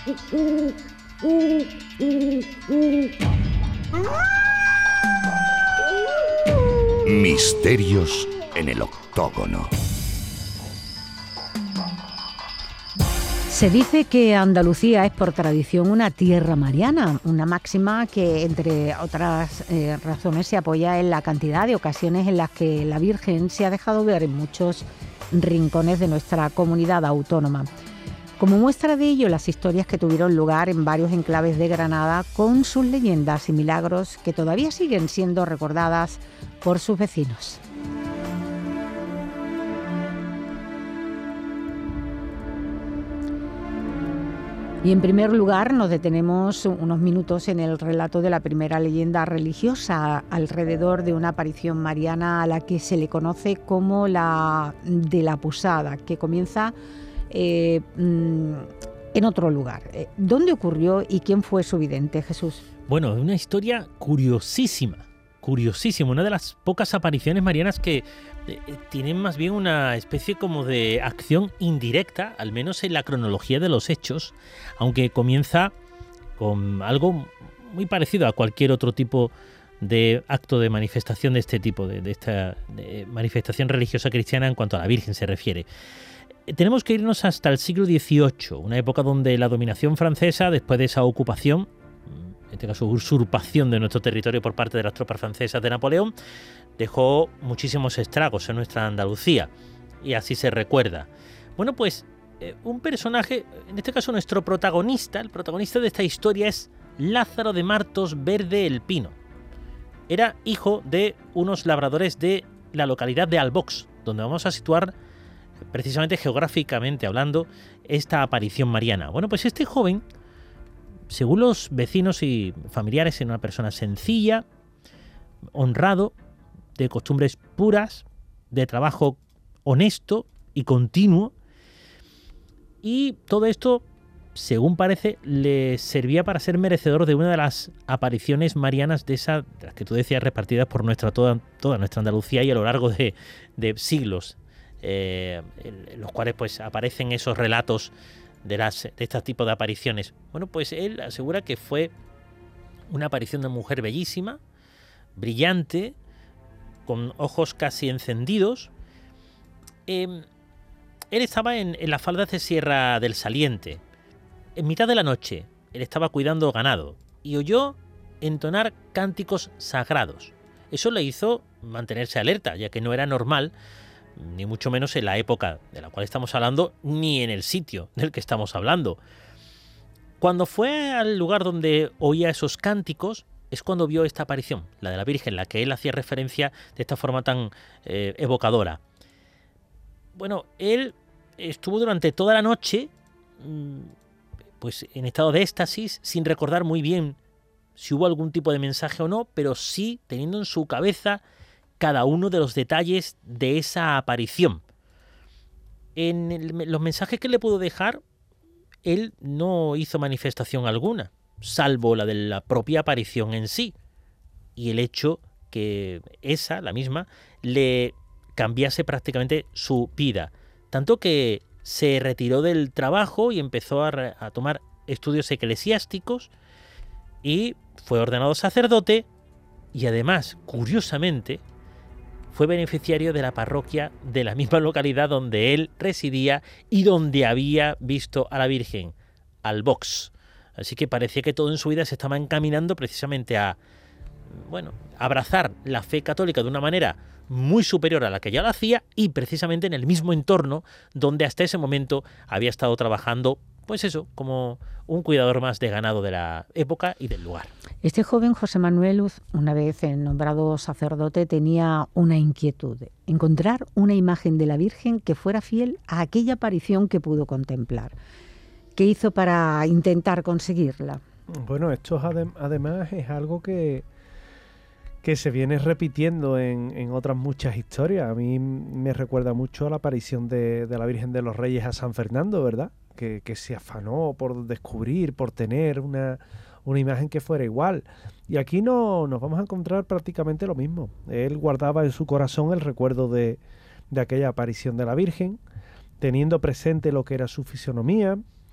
Misterios en el octógono. Se dice que Andalucía es por tradición una tierra mariana, una máxima que, entre otras razones, se apoya en la cantidad de ocasiones en las que la Virgen se ha dejado ver en muchos rincones de nuestra comunidad autónoma. Como muestra de ello, las historias que tuvieron lugar en varios enclaves de Granada con sus leyendas y milagros que todavía siguen siendo recordadas por sus vecinos. Y en primer lugar nos detenemos unos minutos en el relato de la primera leyenda religiosa alrededor de una aparición mariana a la que se le conoce como la de la Posada, que comienza en otro lugar. ¿Dónde ocurrió y quién fue su vidente, Jesús? Bueno, es una historia curiosísima, una de las pocas apariciones marianas que tienen más bien una especie como de acción indirecta, al menos en la cronología de los hechos, aunque comienza con algo muy parecido a cualquier otro tipo de acto de manifestación de este tipo, de esta manifestación religiosa cristiana en cuanto a la Virgen se refiere. Tenemos que irnos hasta el siglo XVIII, una época donde la dominación francesa, después de esa ocupación, en este caso usurpación de nuestro territorio por parte de las tropas francesas de Napoleón, dejó muchísimos estragos en nuestra Andalucía, y así se recuerda. Bueno, pues un personaje, en este caso nuestro protagonista, el protagonista de esta historia es Lázaro de Martos Verde el Pino. Era hijo de unos labradores de la localidad de Albox, donde vamos a situar precisamente geográficamente hablando esta aparición mariana. Bueno, pues este joven, según los vecinos y familiares, era una persona sencilla, honrado, de costumbres puras, de trabajo honesto y continuo, y todo esto, según parece, le servía para ser merecedor de una de las apariciones marianas de las que tú decías, repartidas por toda nuestra Andalucía y a lo largo de siglos, en los cuales pues aparecen esos relatos de este tipo de apariciones. Bueno, pues él asegura que fue una aparición de una mujer bellísima, brillante, con ojos casi encendidos. Él estaba en las faldas de Sierra del Saliente. En mitad de la noche, él estaba cuidando ganado y oyó entonar cánticos sagrados. Eso le hizo mantenerse alerta, ya que no era normal, ni mucho menos en la época de la cual estamos hablando, ni en el sitio del que estamos hablando. Cuando fue al lugar donde oía esos cánticos, es cuando vio esta aparición, la de la Virgen, la que él hacía referencia de esta forma tan evocadora. Bueno, él estuvo durante toda la noche pues en estado de éxtasis, sin recordar muy bien si hubo algún tipo de mensaje o no, pero sí teniendo en su cabeza cada uno de los detalles de esa aparición. En los mensajes que le pudo dejar, él no hizo manifestación alguna, salvo la de la propia aparición en sí, y el hecho que la misma, le cambiase prácticamente su vida, tanto que se retiró del trabajo y empezó a tomar estudios eclesiásticos y fue ordenado sacerdote, y además, curiosamente, fue beneficiario de la parroquia de la misma localidad donde él residía y donde había visto a la Virgen, Albox. Así que parecía que todo en su vida se estaba encaminando precisamente a abrazar la fe católica de una manera muy superior a la que ya lo hacía, y precisamente en el mismo entorno donde hasta ese momento había estado trabajando, pues eso, como un cuidador más de ganado de la época y del lugar. Este joven José Manuel, una vez nombrado sacerdote, tenía una inquietud: encontrar una imagen de la Virgen que fuera fiel a aquella aparición que pudo contemplar. ¿Qué hizo para intentar conseguirla? Bueno, esto además es algo que se viene repitiendo en otras muchas historias. A mí me recuerda mucho a la aparición de la Virgen de los Reyes a San Fernando, ¿verdad? Que se afanó por descubrir, por tener una imagen que fuera igual. Y aquí nos vamos a encontrar prácticamente lo mismo. Él guardaba en su corazón el recuerdo de aquella aparición de la Virgen, teniendo presente lo que era su fisonomía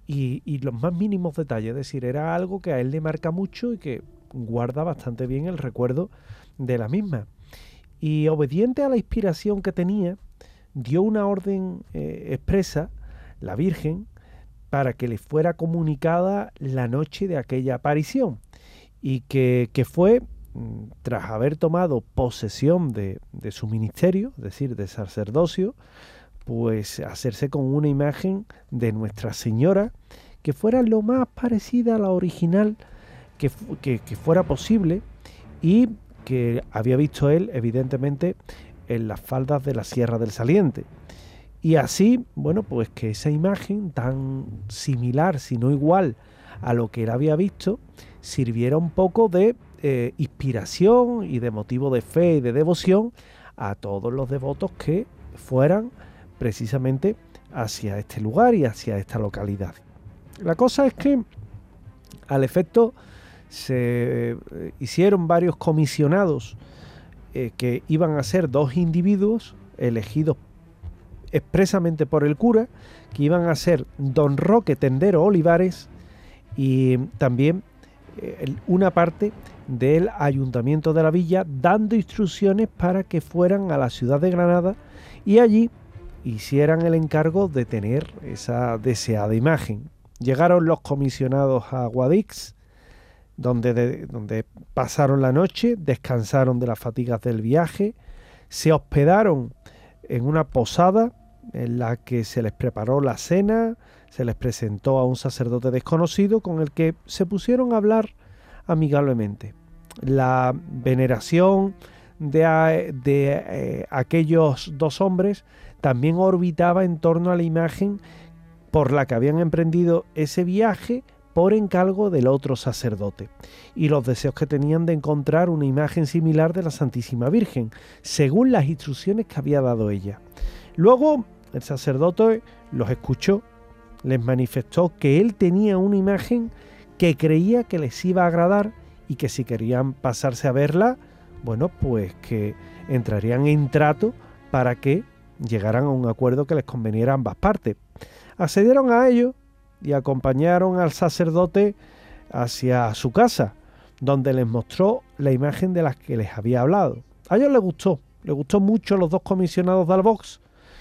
y los más mínimos detalles. Es decir, era algo que a él le marca mucho y que guarda bastante bien el recuerdo de la misma. Y obediente a la inspiración que tenía, dio una orden expresa, la Virgen, para que le fuera comunicada la noche de aquella aparición, y que fue, tras haber tomado posesión de su ministerio, es decir, de sacerdocio, pues hacerse con una imagen de Nuestra Señora que fuera lo más parecida a la original que fuera posible, y que había visto él, evidentemente, en las faldas de la Sierra del Saliente. Y así, bueno, pues que esa imagen tan similar, si no igual, a lo que él había visto, sirviera un poco de inspiración y de motivo de fe y de devoción a todos los devotos que fueran precisamente hacia este lugar y hacia esta localidad. La cosa es que, al efecto, se hicieron varios comisionados que iban a ser 2 individuos elegidos expresamente por el cura, que iban a ser don Roque Tendero Olivares y también una parte del ayuntamiento de la villa, dando instrucciones para que fueran a la ciudad de Granada y allí hicieran el encargo de tener esa deseada imagen. Llegaron los comisionados a Guadix, donde pasaron la noche, descansaron de las fatigas del viaje, se hospedaron en una posada en la que se les preparó la cena, se les presentó a un sacerdote desconocido con el que se pusieron a hablar amigablemente. La veneración de aquellos 2 hombres también orbitaba en torno a la imagen por la que habían emprendido ese viaje por encargo del otro sacerdote, y los deseos que tenían de encontrar una imagen similar de la Santísima Virgen, según las instrucciones que había dado ella. Luego el sacerdote los escuchó, les manifestó que él tenía una imagen que creía que les iba a agradar y que si querían pasarse a verla, bueno, pues que entrarían en trato para que llegaran a un acuerdo que les conveniera a ambas partes. Accedieron a ello y acompañaron al sacerdote hacia su casa, donde les mostró la imagen de las que les había hablado. A ellos les gustó mucho los 2 comisionados de Albox,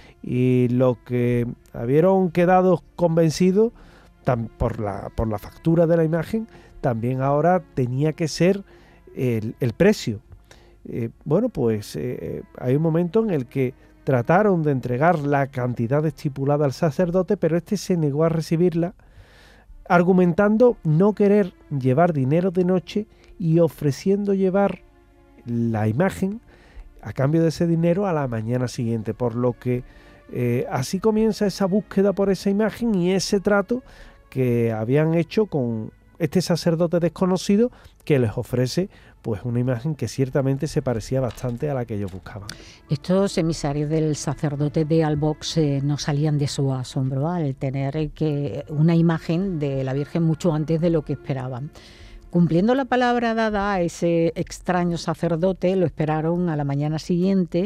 y lo que habieron quedado convencidos por la factura de la imagen, también ahora tenía que ser el precio. Bueno, pues hay un momento en el que trataron de entregar la cantidad estipulada al sacerdote, pero este se negó a recibirla, argumentando no querer llevar dinero de noche y ofreciendo llevar la imagen a cambio de ese dinero a la mañana siguiente, por lo que así comienza esa búsqueda por esa imagen y ese trato que habían hecho con este sacerdote desconocido, que les ofrece pues una imagen que ciertamente se parecía bastante a la que ellos buscaban. Estos emisarios del sacerdote de Albox no salían de su asombro al tener una imagen de la Virgen mucho antes de lo que esperaban. Cumpliendo la palabra dada a ese extraño sacerdote, lo esperaron a la mañana siguiente.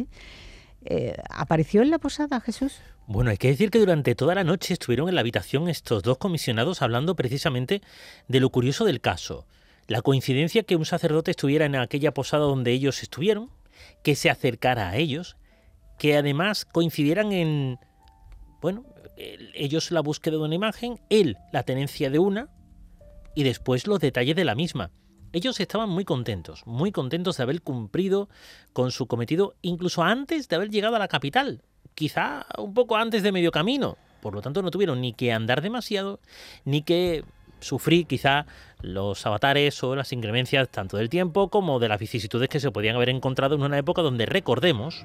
¿Apareció en la posada, Jesús? Bueno, hay que decir que durante toda la noche estuvieron en la habitación estos 2 comisionados hablando precisamente de lo curioso del caso. La coincidencia que un sacerdote estuviera en aquella posada donde ellos estuvieron, que se acercara a ellos, que además coincidieran en, bueno, ellos la búsqueda de una imagen, él la tenencia de una, y después los detalles de la misma. Ellos estaban muy contentos de haber cumplido con su cometido, incluso antes de haber llegado a la capital, quizá un poco antes de medio camino. Por lo tanto, no tuvieron ni que andar demasiado, ni que sufrir quizá los avatares o las inclemencias tanto del tiempo como de las vicisitudes que se podían haber encontrado en una época donde, recordemos,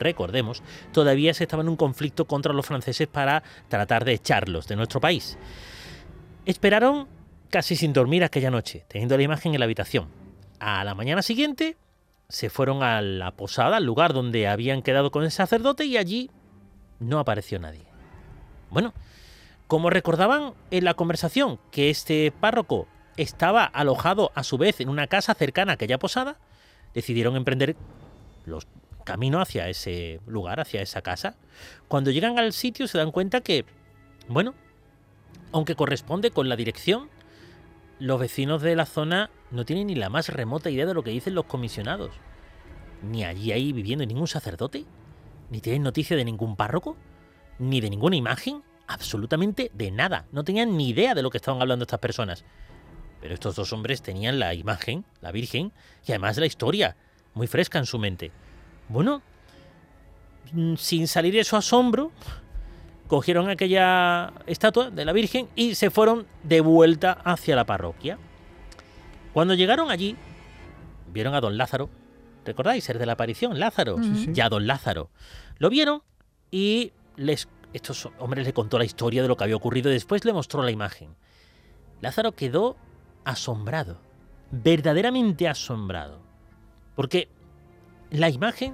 todavía se estaba en un conflicto contra los franceses para tratar de echarlos de nuestro país. Esperaron casi sin dormir aquella noche, teniendo la imagen en la habitación. A la mañana siguiente se fueron a la posada, al lugar donde habían quedado con el sacerdote, y allí no apareció nadie. Bueno, como recordaban en la conversación que este párroco estaba alojado a su vez en una casa cercana a aquella posada, decidieron emprender los caminos hacia ese lugar, hacia esa casa. Cuando llegan al sitio se dan cuenta que, bueno, aunque corresponde con la dirección, los vecinos de la zona no tienen ni la más remota idea de lo que dicen los comisionados. Ni allí hay viviendo ningún sacerdote, ni tienen noticia de ningún párroco, ni de ninguna imagen, absolutamente de nada. No tenían ni idea de lo que estaban hablando estas personas. Pero estos dos hombres tenían la imagen, la Virgen, y además la historia, muy fresca en su mente. Bueno, sin salir de su asombro, cogieron aquella estatua de la Virgen y se fueron de vuelta hacia la parroquia. Cuando llegaron allí, vieron a don Lázaro. ¿Recordáis? El de la aparición, Lázaro. Sí. Ya don Lázaro. Lo vieron y estos hombres le contó la historia de lo que había ocurrido y después le mostró la imagen. Lázaro quedó asombrado, verdaderamente asombrado, porque la imagen,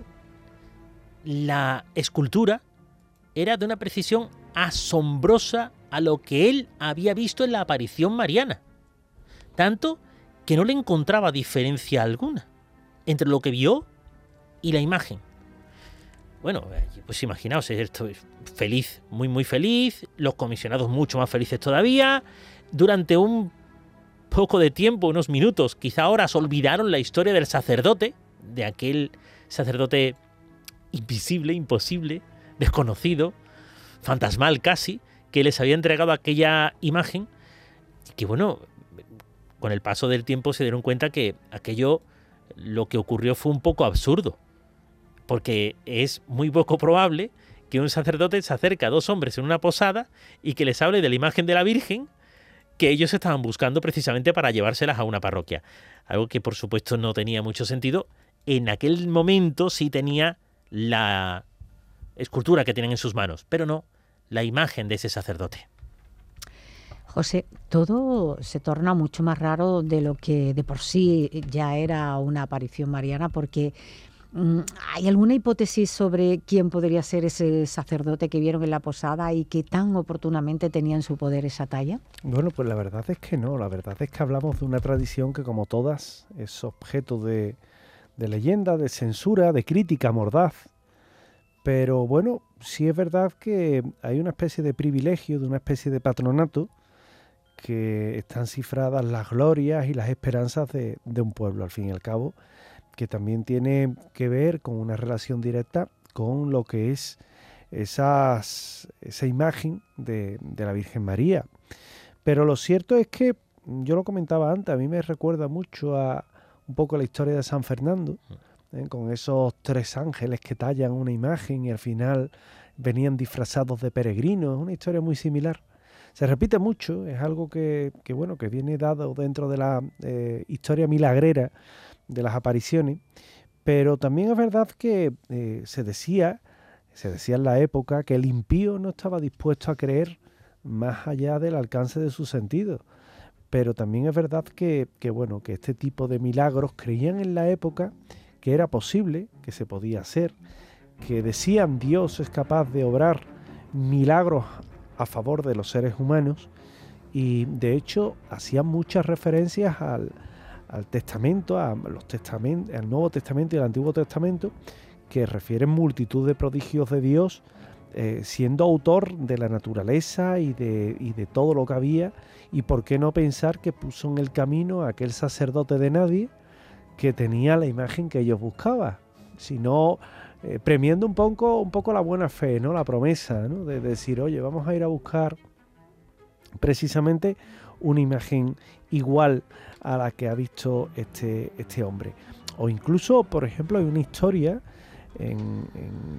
la escultura, era de una precisión asombrosa a lo que él había visto en la aparición mariana, tanto que no le encontraba diferencia alguna entre lo que vio y la imagen. Bueno, pues imaginaos, esto es feliz, muy muy feliz, los comisionados mucho más felices todavía. Durante un poco de tiempo, unos minutos, quizá horas, olvidaron la historia del sacerdote, de aquel sacerdote invisible, imposible, desconocido, fantasmal casi, que les había entregado aquella imagen, y que bueno, con el paso del tiempo se dieron cuenta que aquello, lo que ocurrió fue un poco absurdo, porque es muy poco probable que un sacerdote se acerque a dos hombres en una posada y que les hable de la imagen de la Virgen que ellos estaban buscando precisamente para llevárselas a una parroquia. Algo que por supuesto no tenía mucho sentido. En aquel momento sí tenía la escultura que tienen en sus manos, pero no la imagen de ese sacerdote. José, todo se torna mucho más raro de lo que de por sí ya era una aparición mariana, porque ¿hay alguna hipótesis sobre quién podría ser ese sacerdote que vieron en la posada y que tan oportunamente tenía en su poder esa talla? Bueno, pues la verdad es que no. La verdad es que hablamos de una tradición que, como todas, es objeto de leyenda, de censura, de crítica mordaz. Pero bueno, sí es verdad que hay una especie de privilegio, de una especie de patronato, que están cifradas las glorias y las esperanzas de un pueblo, al fin y al cabo, que también tiene que ver con una relación directa con lo que es esa imagen de la Virgen María. Pero lo cierto es que, yo lo comentaba antes, a mí me recuerda mucho a un poco la historia de San Fernando, con esos tres ángeles que tallan una imagen y al final venían disfrazados de peregrinos. Es una historia muy similar. Se repite mucho, es algo que viene dado dentro de la historia milagrera de las apariciones, pero también es verdad que se decía en la época que el impío no estaba dispuesto a creer más allá del alcance de sus sentidos. Pero también es verdad que este tipo de milagros creían en la época que era posible, que se podía hacer, que decían Dios es capaz de obrar milagros a favor de los seres humanos, y de hecho hacían muchas referencias al Testamento, al Nuevo Testamento y al Antiguo Testamento, que refieren multitud de prodigios de Dios, siendo autor de la naturaleza y de todo lo que había. Y por qué no pensar que puso en el camino a aquel sacerdote de nadie que tenía la imagen que ellos buscaban, sino premiando un poco la buena fe, ¿no? La promesa, ¿no? De decir, oye, vamos a ir a buscar precisamente una imagen igual a la que ha visto este hombre. O incluso, por ejemplo, hay una historia en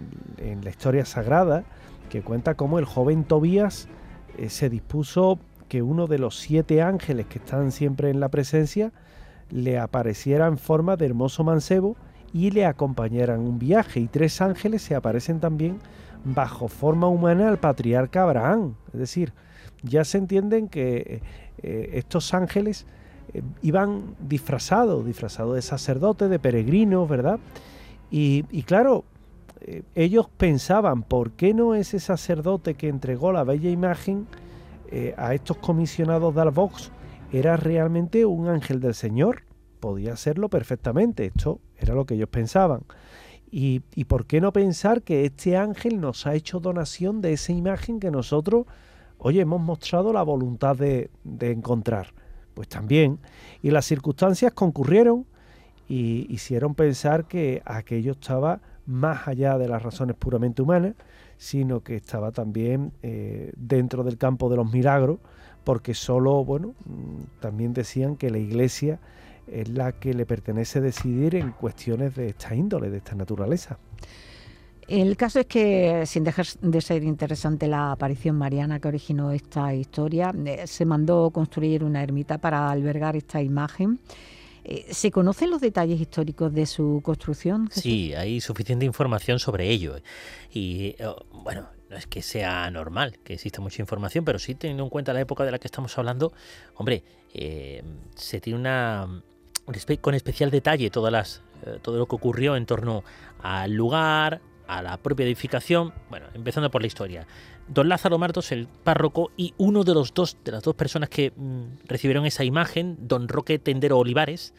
la historia sagrada que cuenta cómo el joven Tobías se dispuso que uno de los 7 ángeles que están siempre en la presencia le apareciera en forma de hermoso mancebo y le acompañara en un viaje, y 3 ángeles se aparecen también bajo forma humana al patriarca Abraham. Es decir, ya se entienden que estos ángeles iban disfrazados de sacerdotes, de peregrinos, ¿verdad? Y claro, ellos pensaban, ¿por qué no ese sacerdote que entregó la bella imagen a estos comisionados de Albox era realmente un ángel del Señor? Podía serlo perfectamente, esto era lo que ellos pensaban. ¿Y por qué no pensar que este ángel nos ha hecho donación de esa imagen que nosotros oye, hemos mostrado la voluntad de encontrar. Pues también. Y las circunstancias concurrieron y hicieron pensar que aquello estaba más allá de las razones puramente humanas, sino que estaba también dentro del campo de los milagros, porque también decían que la Iglesia es la que le pertenece decidir en cuestiones de esta índole, de esta naturaleza. El caso es que, sin dejar de ser interesante la aparición mariana que originó esta historia, se mandó construir una ermita para albergar esta imagen. ¿Se conocen los detalles históricos de su construcción, Jesús? Sí, hay suficiente información sobre ello. Y no es que sea normal que exista mucha información, pero sí, teniendo en cuenta la época de la que estamos hablando, hombre, se tiene con especial detalle todo lo que ocurrió en torno al lugar, a la propia edificación. Bueno, empezando por la historia. Don Lázaro Martos, el párroco, y uno de las dos personas que recibieron esa imagen, don Roque Tendero Olivares,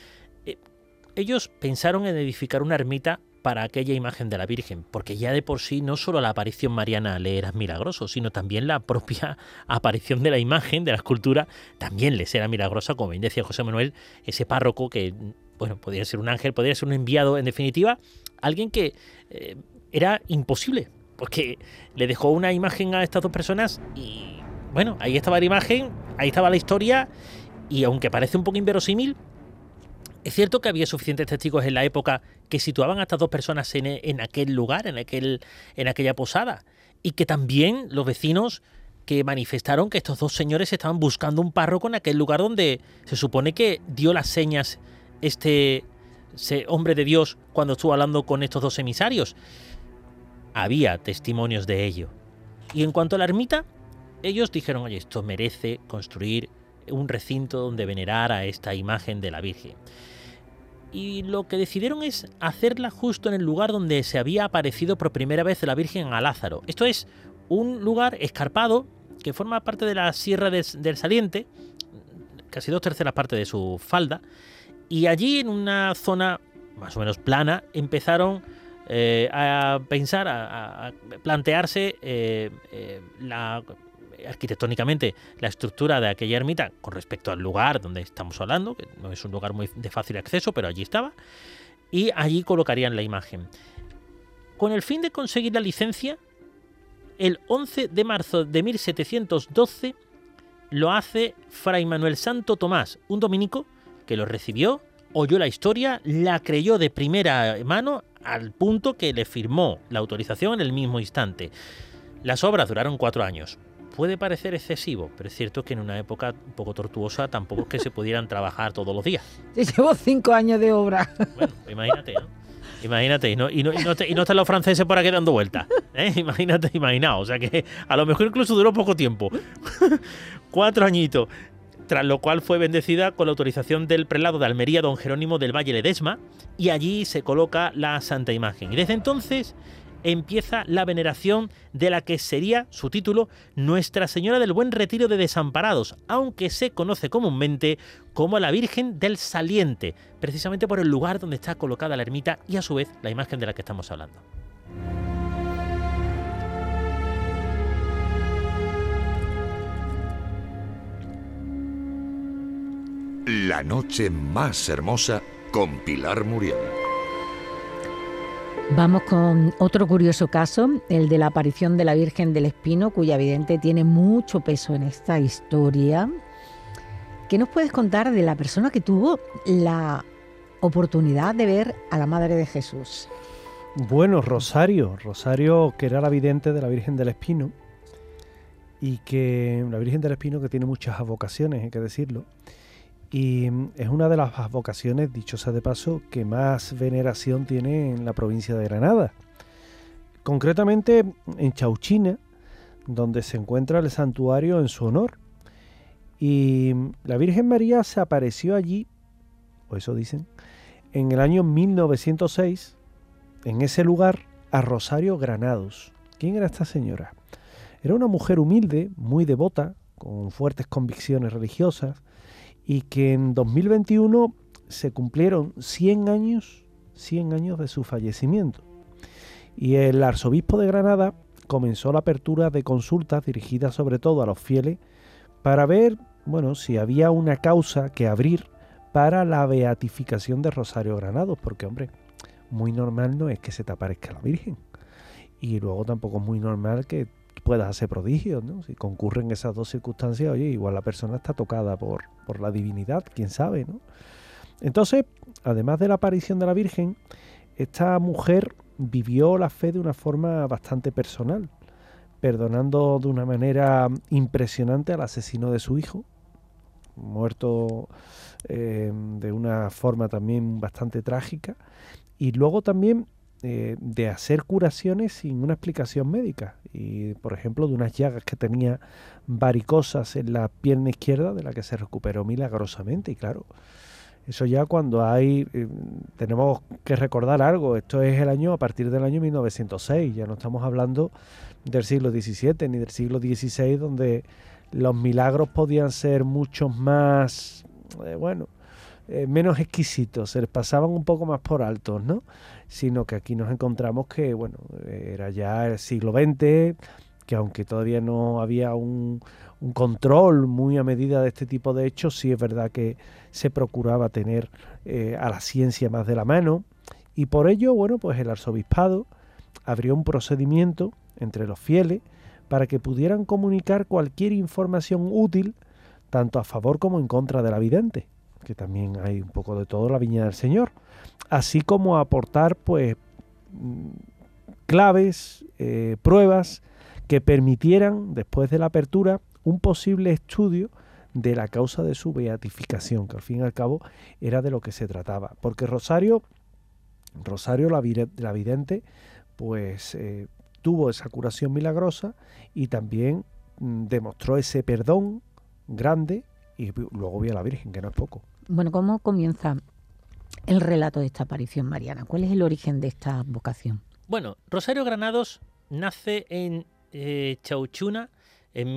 ellos pensaron en edificar una ermita para aquella imagen de la Virgen, porque ya de por sí no solo la aparición mariana le era milagroso, sino también la propia aparición de la imagen, de la escultura, también les era milagrosa, como bien decía José Manuel, ese párroco que, podría ser un ángel, podría ser un enviado, en definitiva, alguien que era imposible, porque le dejó una imagen a estas dos personas y, ahí estaba la imagen, ahí estaba la historia, y aunque parece un poco inverosímil, es cierto que había suficientes testigos en la época que situaban a estas dos personas en aquel lugar, en aquella posada, y que también los vecinos que manifestaron que estos dos señores estaban buscando un párroco en aquel lugar donde se supone que dio las señas ese hombre de Dios cuando estuvo hablando con estos dos emisarios. Había testimonios de ello. Y en cuanto a la ermita, ellos dijeron, oye, esto merece construir un recinto donde venerar a esta imagen de la Virgen. Y lo que decidieron es hacerla justo en el lugar donde se había aparecido por primera vez la Virgen a Lázaro. Esto es un lugar escarpado que forma parte de la Sierra del Saliente, casi 2/3 partes de su falda, y allí en una zona más o menos plana empezaron a pensar, a plantearse arquitectónicamente la estructura de aquella ermita con respecto al lugar donde estamos hablando, que no es un lugar muy de fácil acceso, pero allí estaba, y allí colocarían la imagen. Con el fin de conseguir la licencia, el 11 de marzo de 1712 lo hace Fray Manuel Santo Tomás, un dominico que lo recibió, oyó la historia, la creyó de primera mano al punto que le firmó la autorización en el mismo instante. Las obras duraron 4 años. Puede parecer excesivo, pero es cierto que en una época un poco tortuosa tampoco es que se pudieran trabajar todos los días. Llevo 5 años de obra. Bueno, imagínate, ¿no? Imagínate, y no están los franceses por aquí dando vueltas. Imaginaos. O sea que a lo mejor incluso duró poco tiempo. 4 añitos. Tras lo cual fue bendecida con la autorización del prelado de Almería, don Jerónimo del Valle Ledesma, y allí se coloca la Santa Imagen. Y desde entonces empieza la veneración de la que sería su título Nuestra Señora del Buen Retiro de Desamparados, aunque se conoce comúnmente como la Virgen del Saliente, precisamente por el lugar donde está colocada la ermita y a su vez la imagen de la que estamos hablando. La noche más hermosa con Pilar Muriel. Vamos con otro curioso caso, el de la aparición de la Virgen del Espino, cuya vidente tiene mucho peso en esta historia. ¿Qué nos puedes contar de la persona que tuvo la oportunidad de ver a la Madre de Jesús? Bueno, Rosario, que era la vidente de la Virgen del Espino, y que la Virgen del Espino que tiene muchas vocaciones, hay que decirlo, y es una de las vocaciones, dicho sea de paso, que más veneración tiene en la provincia de Granada. Concretamente en Chauchina, donde se encuentra el santuario en su honor. Y la Virgen María se apareció allí, o eso dicen, en el año 1906, en ese lugar, a Rosario Granados. ¿Quién era esta señora? Era una mujer humilde, muy devota, con fuertes convicciones religiosas, y que en 2021 se cumplieron 100 años de su fallecimiento. Y el arzobispo de Granada comenzó la apertura de consultas dirigidas sobre todo a los fieles para ver, bueno, si había una causa que abrir para la beatificación de Rosario Granados, porque, hombre, muy normal no es que se te aparezca la Virgen. Y luego tampoco es muy normal que puedas hacer prodigios, ¿no? Si concurren esas dos circunstancias, oye, igual la persona está tocada por la divinidad, quién sabe, ¿no? Entonces, además de la aparición de la Virgen, esta mujer vivió la fe de una forma bastante personal, perdonando de una manera impresionante al asesino de su hijo, muerto de una forma también bastante trágica, y luego también de hacer curaciones sin una explicación médica, y por ejemplo de unas llagas que tenía varicosas en la pierna izquierda, de la que se recuperó milagrosamente. Y claro, eso ya cuando hay, tenemos que recordar algo, esto es a partir del año 1906, ya no estamos hablando del siglo XVII ni del siglo XVI, donde los milagros podían ser muchos más, menos exquisitos, se les pasaban un poco más por altos, ¿no? Sino que aquí nos encontramos que, bueno, era ya el siglo XX, que aunque todavía no había un control muy a medida de este tipo de hechos, sí es verdad que se procuraba tener a la ciencia más de la mano, y por ello, bueno, pues el arzobispado abrió un procedimiento entre los fieles para que pudieran comunicar cualquier información útil, tanto a favor como en contra de la vidente, que también hay un poco de todo en la viña del Señor, así como aportar pues claves, pruebas que permitieran, después de la apertura, un posible estudio de la causa de su beatificación, que al fin y al cabo era de lo que se trataba. Porque Rosario la vidente, pues tuvo esa curación milagrosa y también demostró ese perdón grande, y luego vio a la Virgen, que no es poco. Bueno, ¿cómo comienza el relato de esta aparición mariana? ¿Cuál es el origen de esta vocación? Bueno, Rosario Granados nace en Chauchuna en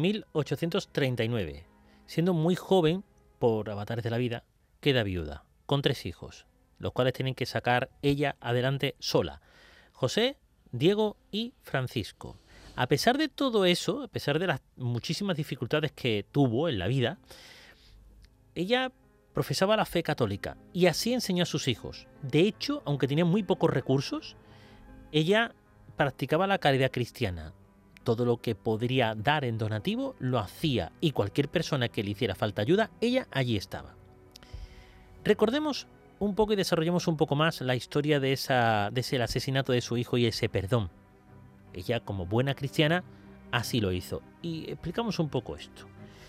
1839. Siendo muy joven, por avatares de la vida, queda viuda, con 3 hijos, los cuales tienen que sacar ella adelante sola: José, Diego y Francisco. A pesar de todo eso, a pesar de las muchísimas dificultades que tuvo en la vida, ella profesaba la fe católica y así enseñó a sus hijos. De hecho, aunque tenía muy pocos recursos, ella practicaba la caridad cristiana. Todo lo que podría dar en donativo lo hacía, y cualquier persona que le hiciera falta ayuda, ella allí estaba. Recordemos un poco y desarrollemos un poco más la historia de ese asesinato de su hijo y ese perdón. Ella, como buena cristiana, así lo hizo. Y explicamos un poco esto.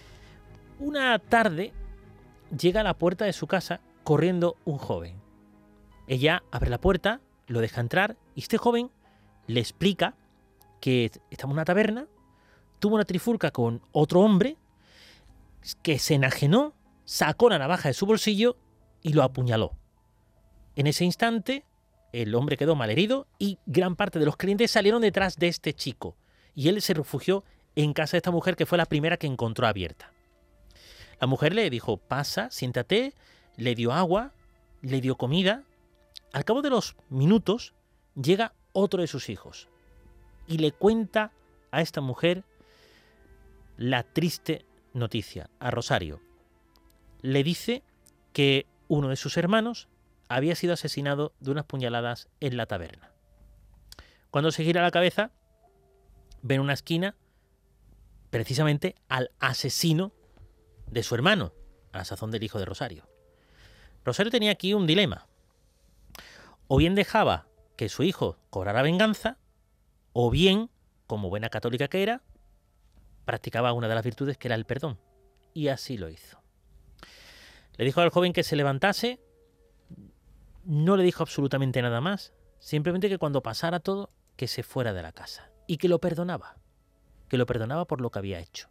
Una tarde llega a la puerta de su casa corriendo un joven. Ella abre la puerta, lo deja entrar, y este joven le explica que estaba en una taberna, tuvo una trifulca con otro hombre, que se enajenó, sacó la navaja de su bolsillo y lo apuñaló. En ese instante, el hombre quedó malherido y gran parte de los clientes salieron detrás de este chico, y él se refugió en casa de esta mujer, que fue la primera que encontró abierta. La mujer le dijo: pasa, siéntate, le dio agua, le dio comida. Al cabo de los minutos llega otro de sus hijos y le cuenta a esta mujer la triste noticia, a Rosario. Le dice que uno de sus hermanos había sido asesinado de unas puñaladas en la taberna. Cuando se gira la cabeza, ve en una esquina precisamente al asesino de su hermano, a la sazón del hijo de Rosario. Rosario tenía aquí un dilema. O bien dejaba que su hijo cobrara venganza, o bien, como buena católica que era, practicaba una de las virtudes, que era el perdón. Y así lo hizo. Le dijo al joven que se levantase, no le dijo absolutamente nada más, simplemente que cuando pasara todo, que se fuera de la casa, y que lo perdonaba por lo que había hecho.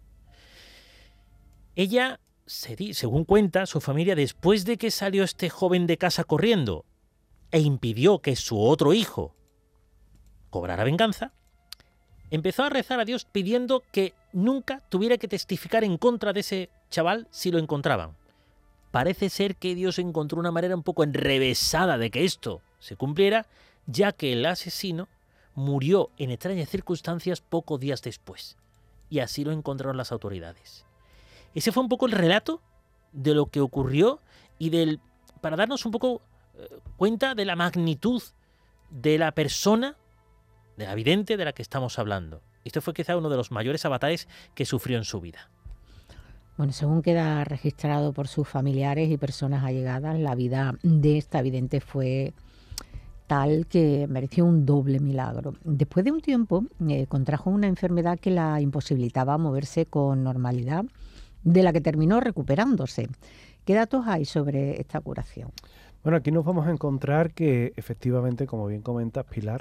Ella, según cuenta su familia, después de que salió este joven de casa corriendo e impidió que su otro hijo cobrara venganza, empezó a rezar a Dios pidiendo que nunca tuviera que testificar en contra de ese chaval si lo encontraban. Parece ser que Dios encontró una manera un poco enrevesada de que esto se cumpliera, ya que el asesino murió en extrañas circunstancias pocos días después. Y así lo encontraron las autoridades. Ese fue un poco el relato de lo que ocurrió y para darnos un poco cuenta de la magnitud de la persona, de la vidente de la que estamos hablando. Este fue quizá uno de los mayores avatares que sufrió en su vida. Bueno, según queda registrado por sus familiares y personas allegadas, la vida de esta vidente fue tal que mereció un doble milagro. Después de un tiempo contrajo una enfermedad que la imposibilitaba moverse con normalidad, de la que terminó recuperándose. ¿Qué datos hay sobre esta curación? Bueno, aquí nos vamos a encontrar que efectivamente, como bien comentas, Pilar,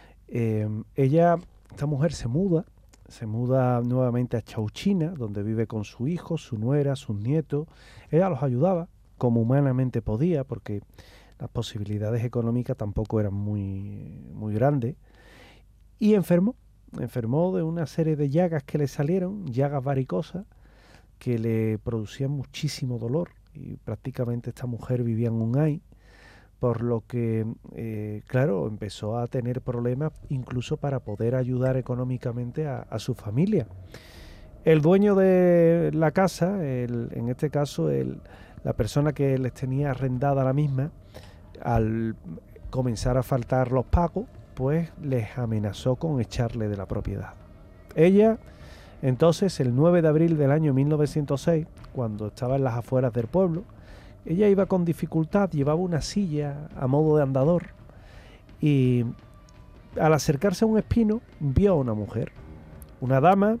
esta mujer se muda nuevamente a Chauchina, donde vive con su hijo, su nuera, sus nietos. Ella los ayudaba como humanamente podía, porque las posibilidades económicas tampoco eran muy grandes. Y enfermó de una serie de llagas que le salieron, llagas varicosas, que le producían muchísimo dolor. Y prácticamente esta mujer vivía en un ay, por lo que, claro, empezó a tener problemas incluso para poder ayudar económicamente a su familia. El dueño de la casa, en este caso la persona que les tenía arrendada la misma, al comenzar a faltar los pagos, pues les amenazó con echarle de la propiedad. Ella, entonces, el 9 de abril del año 1906, cuando estaba en las afueras del pueblo, ella iba con dificultad, llevaba una silla a modo de andador y al acercarse a un espino vio a una mujer, una dama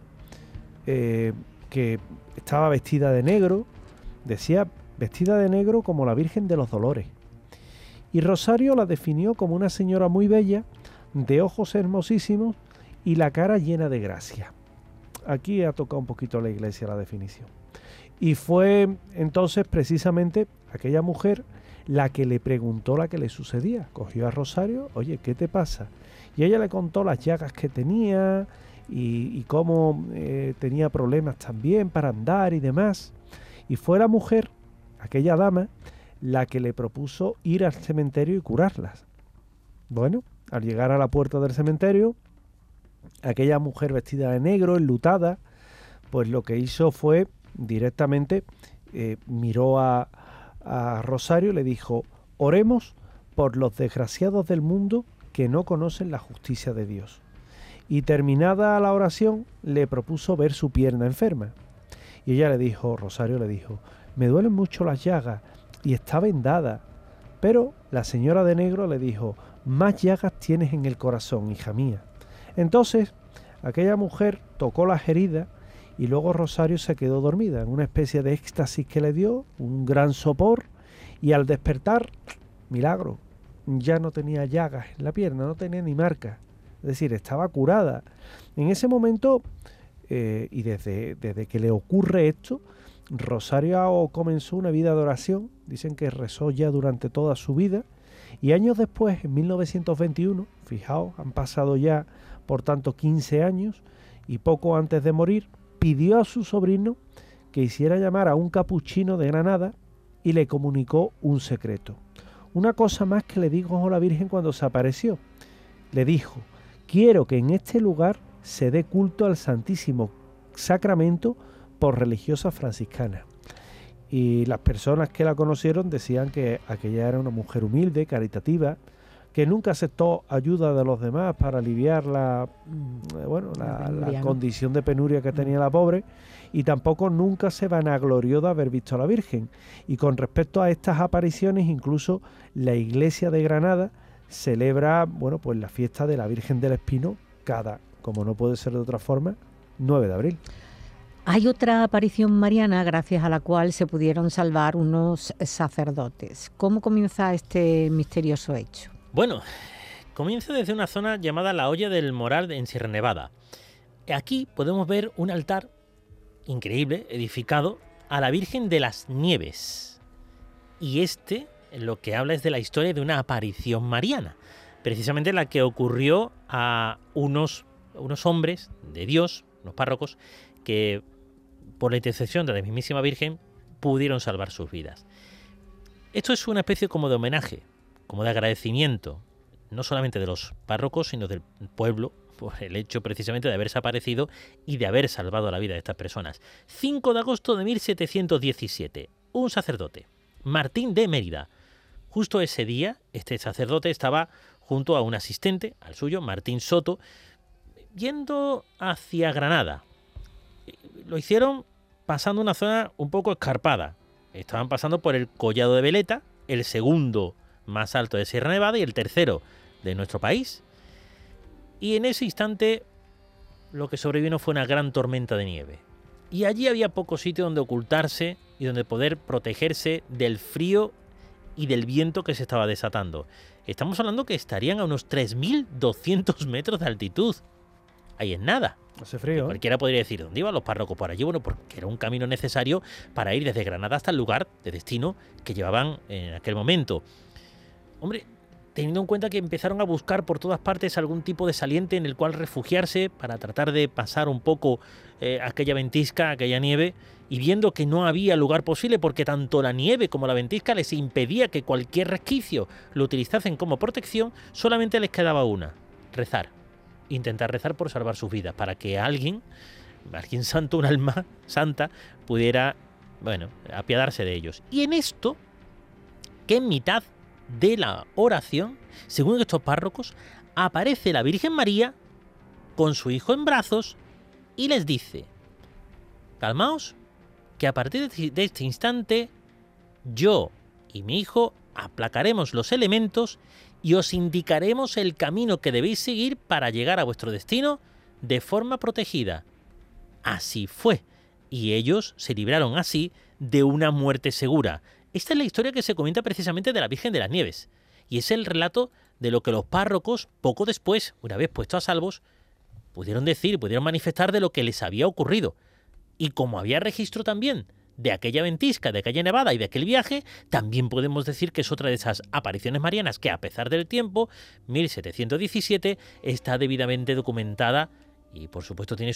que estaba vestida de negro, decía vestida de negro como la Virgen de los Dolores. Y Rosario la definió como una señora muy bella, de ojos hermosísimos y la cara llena de gracia. Aquí ha tocado un poquito la iglesia la definición. Y fue entonces precisamente aquella mujer la que le preguntó la que le sucedía. Cogió a Rosario, oye, ¿qué te pasa? Y ella le contó las llagas que tenía y cómo tenía problemas también para andar y demás. Y fue la mujer, aquella dama, la que le propuso ir al cementerio y curarlas. Bueno, al llegar a la puerta del cementerio, aquella mujer vestida de negro, enlutada, pues lo que hizo fue directamente miró a Rosario y le dijo: oremos por los desgraciados del mundo que no conocen la justicia de Dios. Y terminada la oración le propuso ver su pierna enferma. Y ella le dijo, Rosario le dijo: me duelen mucho las llagas y está vendada. Pero la señora de negro le dijo: más llagas tienes en el corazón, hija mía. Entonces aquella mujer tocó las heridas y luego Rosario se quedó dormida en una especie de éxtasis que le dio, un gran sopor, y al despertar, milagro, ya no tenía llagas en la pierna, no tenía ni marcas, es decir, estaba curada. En ese momento, y desde que le ocurre esto, Rosario comenzó una vida de oración, dicen que rezó ya durante toda su vida, y años después, en 1921, fijaos, han pasado ya, por tanto, 15 años, y poco antes de morir, pidió a su sobrino que hiciera llamar a un capuchino de Granada y le comunicó un secreto. Una cosa más que le dijo a la Virgen cuando se apareció. Le dijo: quiero que en este lugar se dé culto al Santísimo Sacramento por religiosas franciscanas. Y las personas que la conocieron decían que aquella era una mujer humilde, caritativa, que nunca aceptó ayuda de los demás para aliviar la condición de penuria que tenía la pobre, y tampoco nunca se vanaglorió de haber visto a la Virgen. Y con respecto a estas apariciones, incluso la iglesia de Granada celebra, pues la fiesta de la Virgen del Espino cada, como no puede ser de otra forma, 9 de abril. Hay otra aparición mariana gracias a la cual se pudieron salvar unos sacerdotes. ¿Cómo comienza este misterioso hecho? Bueno, comienza desde una zona llamada la Hoya del Moral en Sierra Nevada. Aquí podemos ver un altar increíble edificado a la Virgen de las Nieves. Y lo que habla es de la historia de una aparición mariana, precisamente la que ocurrió a unos hombres de Dios, unos párrocos, que por la intercesión de la mismísima Virgen pudieron salvar sus vidas. Esto es una especie como de homenaje, como de agradecimiento no solamente de los párrocos, sino del pueblo, por el hecho precisamente de haber desaparecido y de haber salvado la vida de estas personas. 5 de agosto de 1717, un sacerdote, Martín de Mérida. Justo ese día, este sacerdote estaba junto a un asistente, al suyo, Martín Soto, yendo hacia Granada. Lo hicieron pasando una zona un poco escarpada. Estaban pasando por el Collado de Veleta, el segundo más alto de Sierra Nevada y el tercero de nuestro país. Y en ese instante lo que sobrevino fue una gran tormenta de nieve. Y allí había poco sitio donde ocultarse y donde poder protegerse del frío y del viento que se estaba desatando. Estamos hablando que estarían a unos 3.200 metros de altitud. Ahí es nada. Hace frío. Cualquiera podría decir, ¿dónde iban los párrocos por allí? Bueno, porque era un camino necesario para ir desde Granada hasta el lugar de destino que llevaban en aquel momento. Hombre, teniendo en cuenta que empezaron a buscar por todas partes algún tipo de saliente en el cual refugiarse para tratar de pasar un poco aquella ventisca, aquella nieve, y viendo que no había lugar posible porque tanto la nieve como la ventisca les impedía que cualquier resquicio lo utilizasen como protección, solamente les quedaba una: rezar. Intentar rezar por salvar sus vidas, para que alguien santo, un alma santa, pudiera, bueno, apiadarse de ellos. Y en esto, que en mitad de la oración, según estos párrocos, aparece la Virgen María con su hijo en brazos y les dice: calmaos, que a partir de este instante yo y mi hijo aplacaremos los elementos y os indicaremos el camino que debéis seguir para llegar a vuestro destino de forma protegida. Así fue, y ellos se libraron así de una muerte segura. Esta es la historia que se comenta precisamente de la Virgen de las Nieves, y es el relato de lo que los párrocos, poco después, una vez puestos a salvos, pudieron decir, pudieron manifestar de lo que les había ocurrido. Y como había registro también de aquella ventisca, de aquella nevada y de aquel viaje, también podemos decir que es otra de esas apariciones marianas que, a pesar del tiempo, 1717, está debidamente documentada y, por supuesto, tiene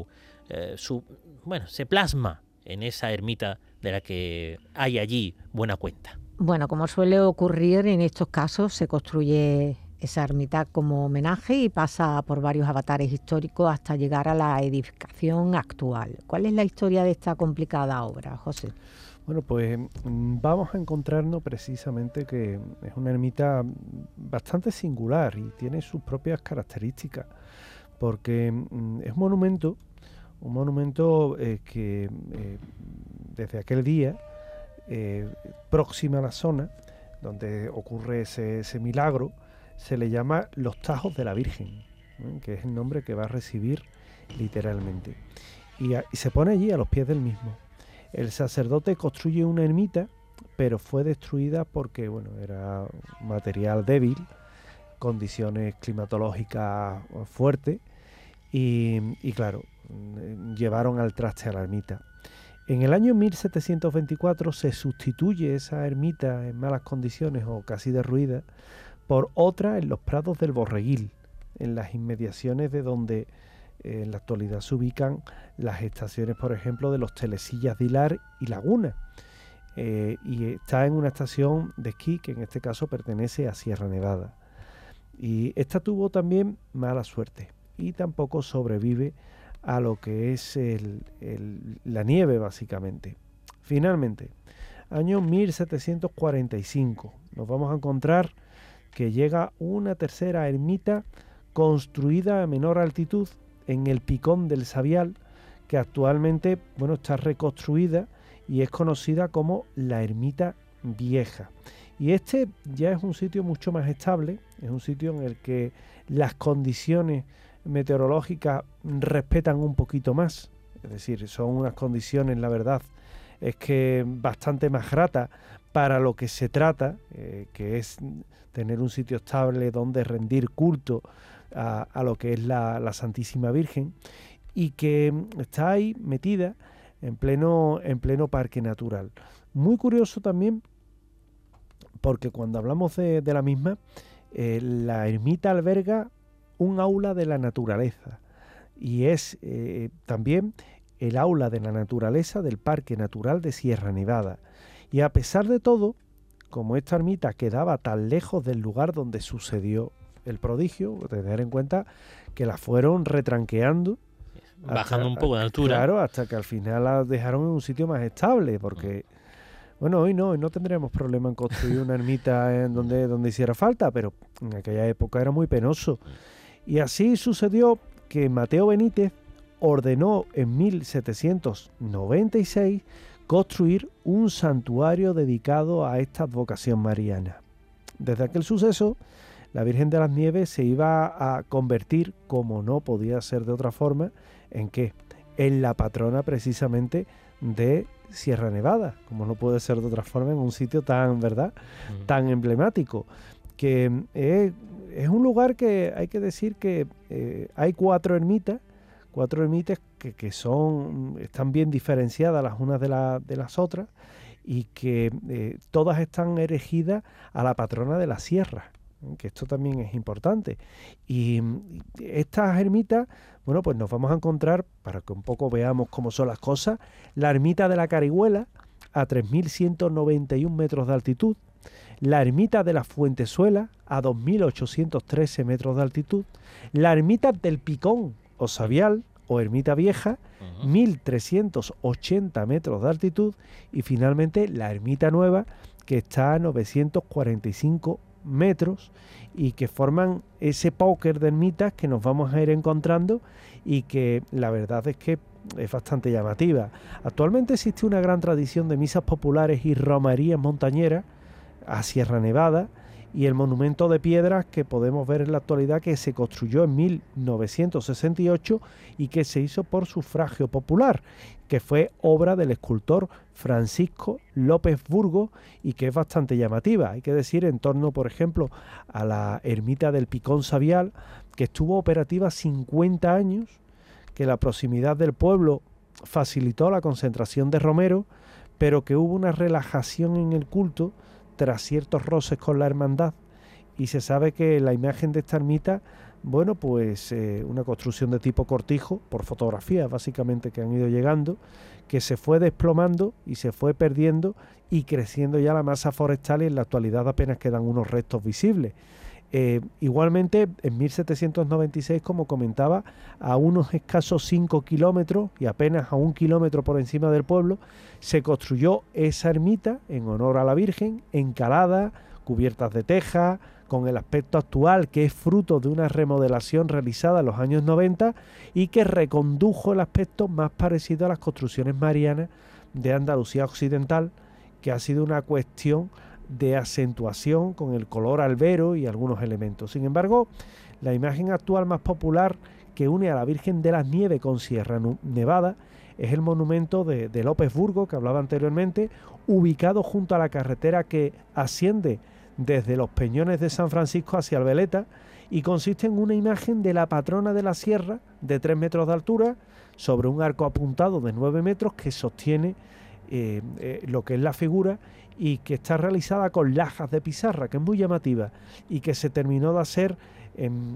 se plasma en esa ermita de la que hay allí buena cuenta. Bueno, como suele ocurrir en estos casos, se construye esa ermita como homenaje y pasa por varios avatares históricos hasta llegar a la edificación actual. ¿Cuál es la historia de esta complicada obra, José? Bueno, pues vamos a encontrarnos precisamente que es una ermita bastante singular y tiene sus propias características, porque es un monumento que desde aquel día, próxima a la zona donde ocurre ese milagro, se le llama Los Tajos de la Virgen, que es el nombre que va a recibir literalmente. Y se pone allí a los pies del mismo. El sacerdote construye una ermita, pero fue destruida porque, bueno, era material débil, condiciones climatológicas fuertes, y claro, llevaron al traste a la ermita. En el año 1724 se sustituye esa ermita en malas condiciones o casi derruida por otra en los prados del Borreguil, en las inmediaciones de donde en la actualidad se ubican las estaciones, por ejemplo, de los Telesillas de Hilar y Laguna. Y está en una estación de esquí que en este caso pertenece a Sierra Nevada. Y esta tuvo también mala suerte y tampoco sobrevive a lo que es la nieve, básicamente. Finalmente, año 1745, nos vamos a encontrar que llega una tercera ermita construida a menor altitud en el Picón del Sabial, que actualmente, bueno, está reconstruida y es conocida como la Ermita Vieja. Y este ya es un sitio mucho más estable, es un sitio en el que las condiciones meteorológicas respetan un poquito más, es decir, son unas condiciones, la verdad, es que bastante más gratas para lo que se trata, que es tener un sitio estable donde rendir culto a lo que es la Santísima Virgen, y que está ahí metida en pleno parque natural. Muy curioso también, porque cuando hablamos de la misma, la ermita alberga un aula de la naturaleza, y es también el aula de la naturaleza del Parque Natural de Sierra Nevada. Y a pesar de todo, como esta ermita quedaba tan lejos del lugar donde sucedió el prodigio, tener en cuenta que las fueron retranqueando. Bajando un poco de altura. Claro, hasta que al final las dejaron en un sitio más estable, porque, bueno, hoy no tendríamos problema en construir una ermita en donde hiciera falta, pero en aquella época era muy penoso. Y así sucedió que Mateo Benítez ordenó en 1796 construir un santuario dedicado a esta advocación mariana. Desde aquel suceso, la Virgen de las Nieves se iba a convertir, como no podía ser de otra forma, ¿en qué? En la patrona precisamente de Sierra Nevada, como no puede ser de otra forma, en un sitio tan, ¿verdad?, tan emblemático, que es un lugar que hay que decir que hay cuatro ermitas que están bien diferenciadas las unas de las otras, y que todas están erigidas a la patrona de la sierra, que esto también es importante. Y estas ermitas, bueno, pues nos vamos a encontrar, para que un poco veamos cómo son las cosas, la ermita de la Carihuela, a 3.191 metros de altitud, la ermita de la Fuentezuela, a 2.813 metros de altitud, la ermita del Picón o Sabial, o ermita vieja, 1.380 metros de altitud, y finalmente la ermita nueva, que está a 945 metros, y que forman ese póker de ermitas que nos vamos a ir encontrando, y que la verdad es que es bastante llamativa. Actualmente existe una gran tradición de misas populares y romerías montañeras a Sierra Nevada, y el monumento de piedras que podemos ver en la actualidad, que se construyó en 1968 y que se hizo por sufragio popular, que fue obra del escultor Francisco López Burgos, y que es bastante llamativa. Hay que decir, en torno, por ejemplo, a la ermita del Picón Sabial, que estuvo operativa 50 años, que la proximidad del pueblo facilitó la concentración de romeros, pero que hubo una relajación en el culto tras ciertos roces con la hermandad, y se sabe que la imagen de esta ermita, bueno, pues una construcción de tipo cortijo, por fotografías básicamente que han ido llegando, que se fue desplomando y se fue perdiendo y creciendo ya la masa forestal, y en la actualidad apenas quedan unos restos visibles. Igualmente, en 1796, como comentaba, a unos escasos 5 kilómetros y apenas a 1 kilómetro por encima del pueblo, se construyó esa ermita en honor a la Virgen, encalada, cubiertas de teja, con el aspecto actual, que es fruto de una remodelación realizada en los años 90 y que recondujo el aspecto más parecido a las construcciones marianas de Andalucía Occidental, que ha sido una cuestión de acentuación con el color albero y algunos elementos. Sin embargo, la imagen actual más popular que une a la Virgen de las Nieves con Sierra Nevada es el monumento de López Burgos, que hablaba anteriormente, ubicado junto a la carretera que asciende desde los Peñones de San Francisco hacia Albeleta, y consiste en una imagen de la patrona de la sierra de 3 metros de altura sobre un arco apuntado de 9 metros que sostiene lo que es la figura, y que está realizada con lajas de pizarra, que es muy llamativa, y que se terminó de hacer en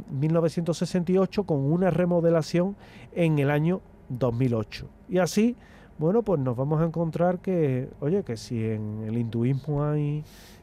1968 con una remodelación en el año 2008. Y así, bueno, pues nos vamos a encontrar que, oye, que si en el hinduismo hay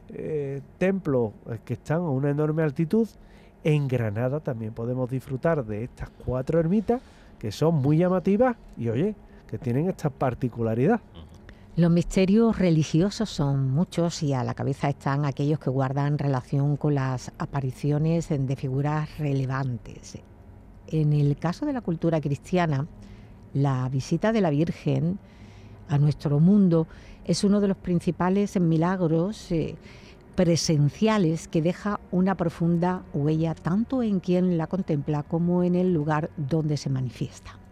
templos que están a una enorme altitud, en Granada también podemos disfrutar de estas 4 ermitas que son muy llamativas y, oye, que tienen esta particularidad. Los misterios religiosos son muchos, y a la cabeza están aquellos que guardan relación con las apariciones de figuras relevantes. En el caso de la cultura cristiana, la visita de la Virgen a nuestro mundo es uno de los principales milagros presenciales que deja una profunda huella tanto en quien la contempla como en el lugar donde se manifiesta.